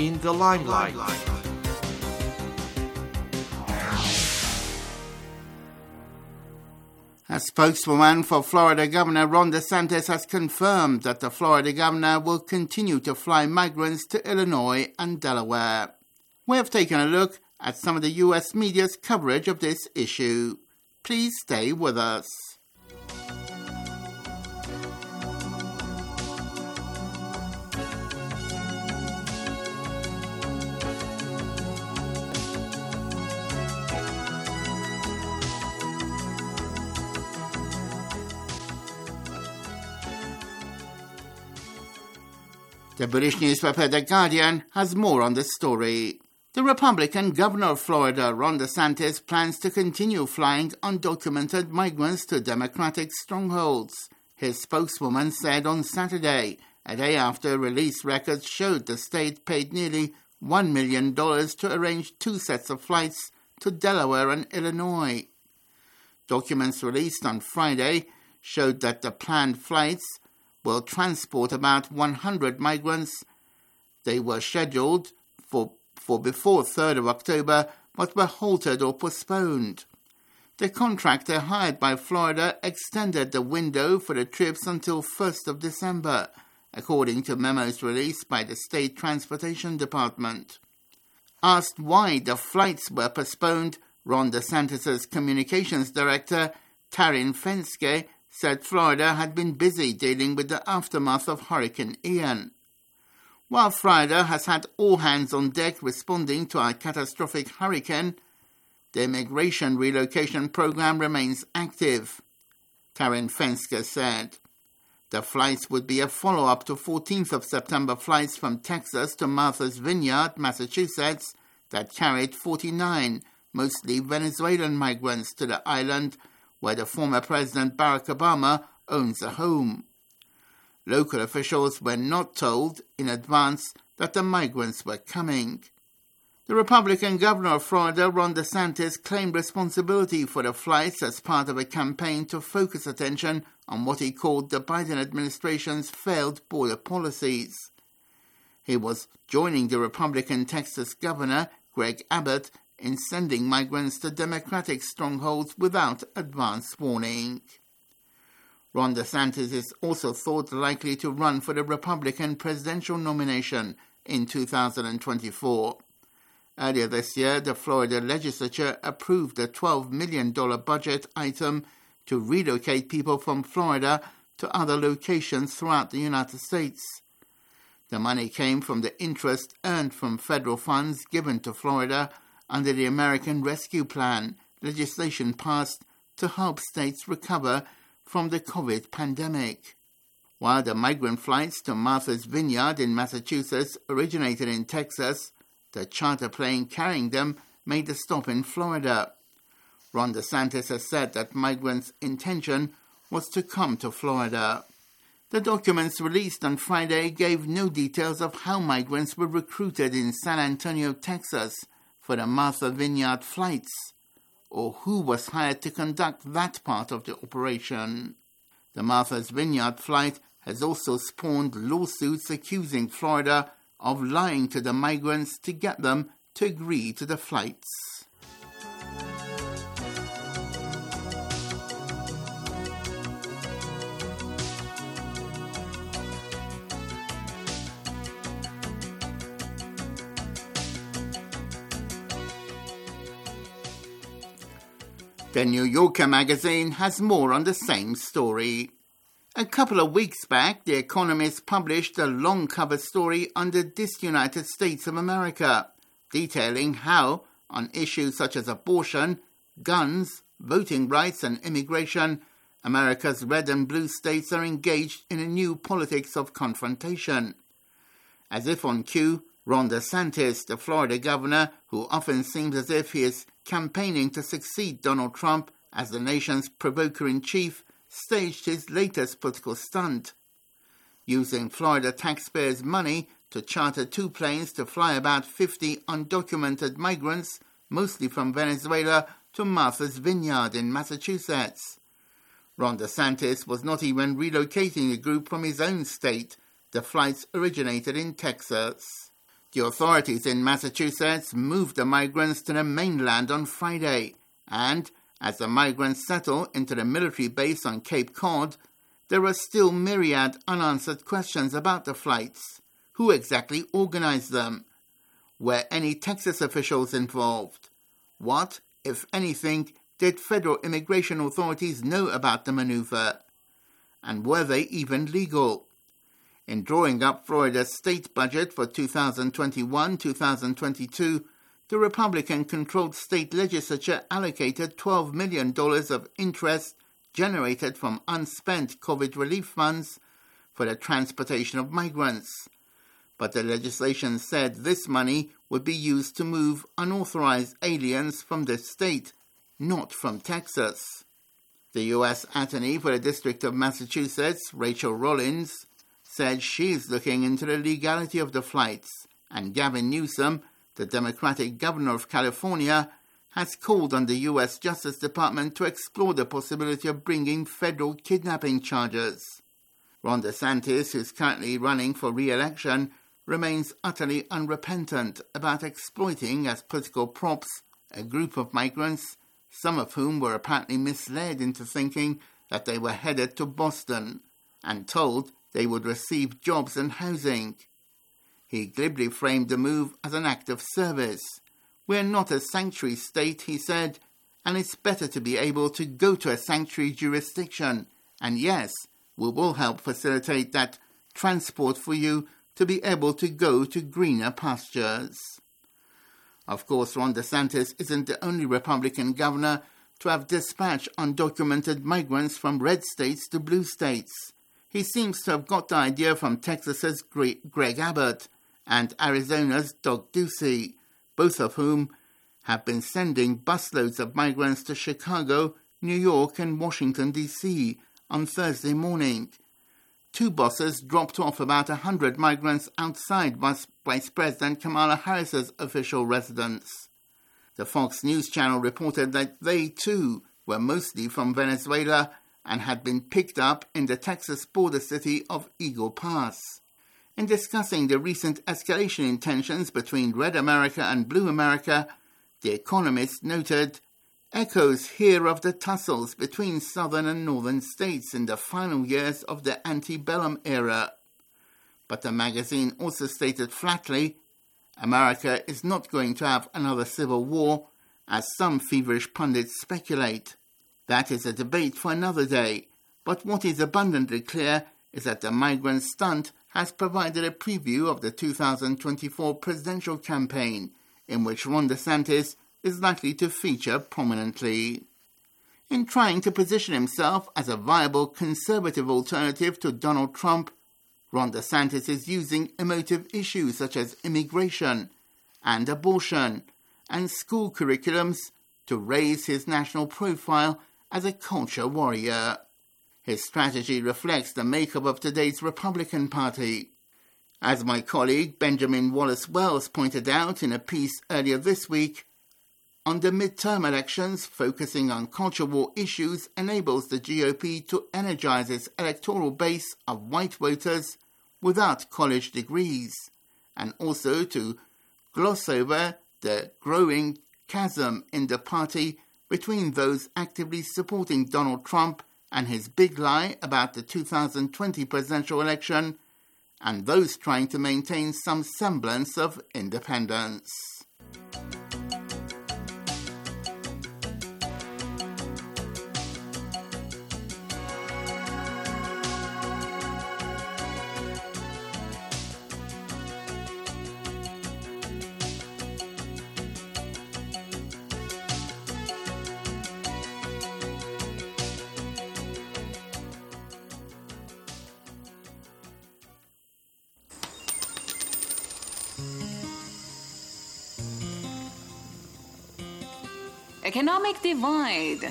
in the limelight. A spokeswoman for Florida Governor Ron DeSantis has confirmed that the Florida governor will continue to fly migrants to Illinois and Delaware. We have taken a look at some of the U S media's coverage of this issue. Please stay with us. The British newspaper The Guardian has more on the story. The Republican governor of Florida, Ron DeSantis, plans to continue flying undocumented migrants to Democratic strongholds, his spokeswoman said on Saturday, a day after release records showed the state paid nearly one million dollars to arrange two sets of flights to Delaware and Illinois. Documents released on Friday showed that the planned flights will transport about one hundred migrants. They were scheduled for, for before third of October, but were halted or postponed. The contractor hired by Florida extended the window for the trips until first of December, according to memos released by the State Transportation Department. Asked why the flights were postponed, Ron DeSantis' communications director, Taryn Fenske, said Florida had been busy dealing with the aftermath of Hurricane Ian. While Florida has had all hands on deck responding to a catastrophic hurricane, the immigration relocation program remains active, Taryn Fenske said. The flights would be a follow-up to fourteenth of September flights from Texas to Martha's Vineyard, Massachusetts, that carried forty-nine, mostly Venezuelan migrants to the island where the former President Barack Obama owns a home. Local officials were not told in advance that the migrants were coming. The Republican governor of Florida, Ron DeSantis, claimed responsibility for the flights as part of a campaign to focus attention on what he called the Biden administration's failed border policies. He was joining the Republican Texas governor, Greg Abbott, in sending migrants to Democratic strongholds without advance warning. Ron DeSantis is also thought likely to run for the Republican presidential nomination in two thousand twenty-four. Earlier this year, the Florida legislature approved a twelve million dollars budget item to relocate people from Florida to other locations throughout the United States. The money came from the interest earned from federal funds given to Florida under the American Rescue Plan, legislation passed to help states recover from the COVID pandemic. While the migrant flights to Martha's Vineyard in Massachusetts originated in Texas, the charter plane carrying them made a stop in Florida. Ron DeSantis has said that migrants' intention was to come to Florida. The documents released on Friday gave no details of how migrants were recruited in San Antonio, Texas, for the Martha Vineyard flights, or who was hired to conduct that part of the operation. The Martha's Vineyard flight has also spawned lawsuits accusing Florida of lying to the migrants to get them to agree to the flights. The New Yorker magazine has more on the same story. A couple of weeks back, The Economist published a long cover story on the Disunited States of America, detailing how, on issues such as abortion, guns, voting rights and immigration, America's red and blue states are engaged in a new politics of confrontation. As if on cue, Ron DeSantis, the Florida governor, who often seems as if he is campaigning to succeed Donald Trump as the nation's provoker-in-chief, staged his latest political stunt, using Florida taxpayers' money to charter two planes to fly about fifty undocumented migrants, mostly from Venezuela, to Martha's Vineyard in Massachusetts. Ron DeSantis was not even relocating the group from his own state. The flights originated in Texas. The authorities in Massachusetts moved the migrants to the mainland on Friday, and as the migrants settle into the military base on Cape Cod, there are still myriad unanswered questions about the flights. Who exactly organized them? Were any Texas officials involved? What, if anything, did federal immigration authorities know about the maneuver? And were they even legal? In drawing up Florida's state budget for two thousand twenty-one to two thousand twenty-two, the Republican-controlled state legislature allocated twelve million dollars of interest generated from unspent COVID relief funds for the transportation of migrants. But the legislation said this money would be used to move unauthorized aliens from the state, not from Texas. The U S Attorney for the District of Massachusetts, Rachel Rollins, said she is looking into the legality of the flights, and Gavin Newsom, the Democratic governor of California, has called on the U S Justice Department to explore the possibility of bringing federal kidnapping charges. Ron DeSantis, who is currently running for re-election, remains utterly unrepentant about exploiting as political props a group of migrants, some of whom were apparently misled into thinking that they were headed to Boston and told they would receive jobs and housing. He glibly framed the move as an act of service. We're not a sanctuary state, he said, and it's better to be able to go to a sanctuary jurisdiction. And yes, we will help facilitate that transport for you to be able to go to greener pastures. Of course, Ron DeSantis isn't the only Republican governor to have dispatched undocumented migrants from red states to blue states. He seems to have got the idea from Texas's Greg Abbott and Arizona's Doug Ducey, both of whom have been sending busloads of migrants to Chicago, New York and Washington, D C on Thursday morning. Two buses dropped off about one hundred migrants outside Vice President Kamala Harris's official residence. The Fox News Channel reported that they, too, were mostly from Venezuela and had been picked up in the Texas border city of Eagle Pass. In discussing the recent escalation in tensions between Red America and Blue America, The Economist noted, "Echoes here of the tussles between southern and northern states in the final years of the antebellum era." But the magazine also stated flatly, America is not going to have another civil war, as some feverish pundits speculate. That is a debate for another day, but what is abundantly clear is that the migrant stunt has provided a preview of the two thousand twenty-four presidential campaign, in which Ron DeSantis is likely to feature prominently. In trying to position himself as a viable conservative alternative to Donald Trump, Ron DeSantis is using emotive issues such as immigration and abortion and school curriculums to raise his national profile as a culture warrior. His strategy reflects the makeup of today's Republican Party. As my colleague Benjamin Wallace-Wells pointed out in a piece earlier this week, on the midterm elections, focusing on culture war issues enables the G O P to energize its electoral base of white voters without college degrees, and also to gloss over the growing chasm in the party between those actively supporting Donald Trump and his big lie about the two thousand twenty presidential election, and those trying to maintain some semblance of independence. Economic divide.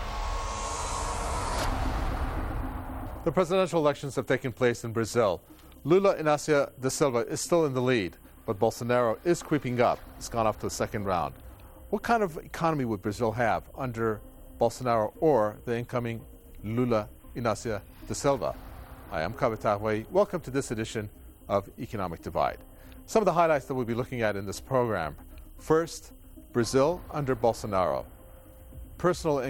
The presidential elections have taken place in Brazil. Lula Inácio da Silva is still in the lead, but Bolsonaro is creeping up. It's gone up to the second round. What kind of economy would Brazil have under Bolsonaro or the incoming Lula Inácio da Silva? Hi, I'm Kavitahwe. Welcome to this edition of Economic Divide. Some of the highlights that we'll be looking at in this program. First, Brazil under Bolsonaro. Personal